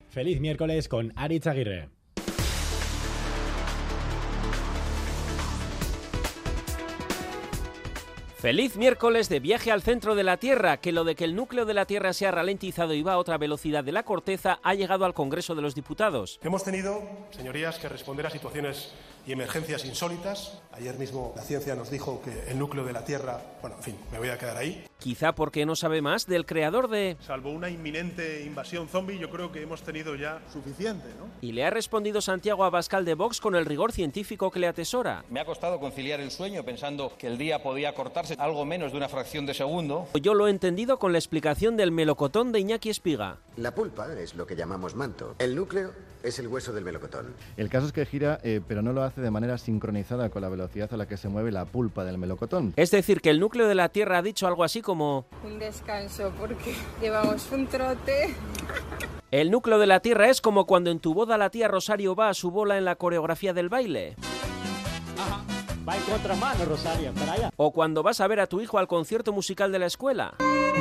Feliz miércoles con Aritz Aguirre. Feliz miércoles de viaje al centro de la Tierra, que lo de que el núcleo de la Tierra se ha ralentizado y va a otra velocidad de la corteza ha llegado al Congreso de los Diputados. Hemos tenido, señorías, que responder a situaciones y emergencias insólitas. Ayer mismo la ciencia nos dijo que el núcleo de la Tierra... Bueno, en fin, me voy a quedar ahí. Quizá porque no sabe más del creador de... Salvo una inminente invasión zombie, yo creo que hemos tenido ya suficiente, ¿no? Y le ha respondido Santiago Abascal de Vox con el rigor científico que le atesora. Me ha costado conciliar el sueño pensando que el día podía cortarse algo menos de una fracción de segundo. Yo lo he entendido con la explicación del melocotón de Iñaki Espiga. La pulpa es lo que llamamos manto. El núcleo es el hueso del melocotón. El caso es que gira, pero no lo hace de manera sincronizada con la velocidad a la que se mueve la pulpa del melocotón. Es decir, que el núcleo de la Tierra ha dicho algo así como... Un descanso porque llevamos un trote. El núcleo de la Tierra es como cuando en tu boda la tía Rosario va a su bola en la coreografía del baile. Ajá. Va en contramano, Rosario, para allá. O cuando vas a ver a tu hijo al concierto musical de la escuela.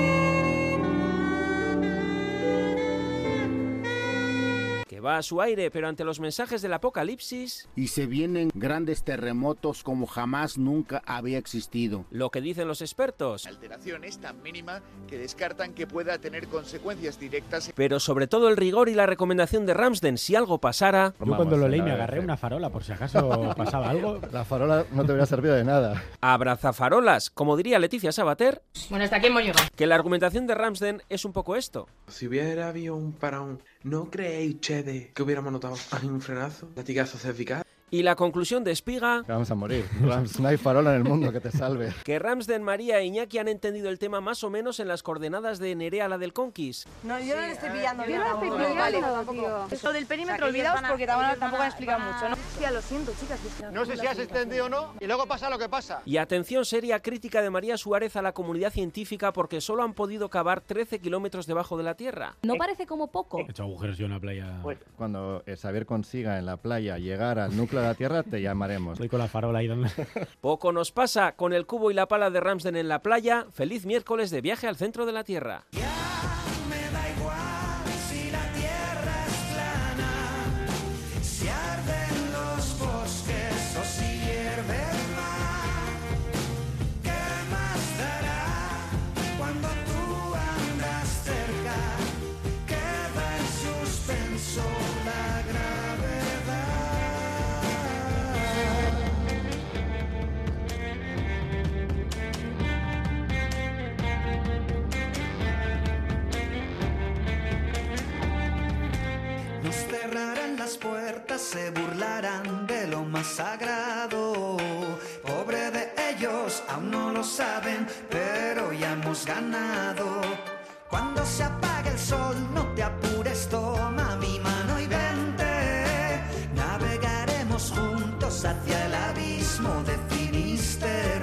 Que va a su aire, pero ante los mensajes del apocalipsis... Y se vienen grandes terremotos como jamás nunca había existido. Lo que dicen los expertos. La alteración es tan mínima que descartan que pueda tener consecuencias directas. Pero sobre todo el rigor y la recomendación de Ramsden, si algo pasara... Yo cuando lo leí me agarré una farola por si acaso pasaba algo. La farola no te hubiera servido de nada. Abrazafarolas, como diría Leticia Sabater. Bueno, hasta aquí hemos llegado. Que la argumentación de Ramsden es un poco esto. Si hubiera habido un parón, ¿no creéis ustedes que hubiéramos notado un frenazo, latigazo cervical? Y la conclusión de Espiga... Que vamos a morir. No hay farola en el mundo que te salve. Que Ramsden, María e Iñaki han entendido el tema más o menos en las coordenadas de Nerea, la del Conquist. No, yo no le estoy pillando bien. Yo no le estoy pillando, tío. Eso del perímetro, olvidaos porque tampoco han explicado mucho, ¿no? Ya lo siento, chicas. No sé si has extendido o no, y luego pasa lo que pasa. Y atención seria crítica de María Suárez a la comunidad científica porque solo han podido cavar 13 kilómetros debajo de la Tierra. ¿No parece como poco? He hecho agujeros yo en la playa. Cuando Xavier consiga en la playa llegar al núcleo de la Tierra, te llamaremos. Estoy con la farola ahí dando... Poco nos pasa con el cubo y la pala de Ramsden en la playa. Feliz miércoles de viaje al centro de la Tierra. Nos cerrarán las puertas, se burlarán de lo más sagrado. Pobre de ellos, aún no lo saben, pero ya hemos ganado. Cuando se apague el sol, no te apures, toma mi mano y vente. Navegaremos juntos hacia el abismo de Finisterre.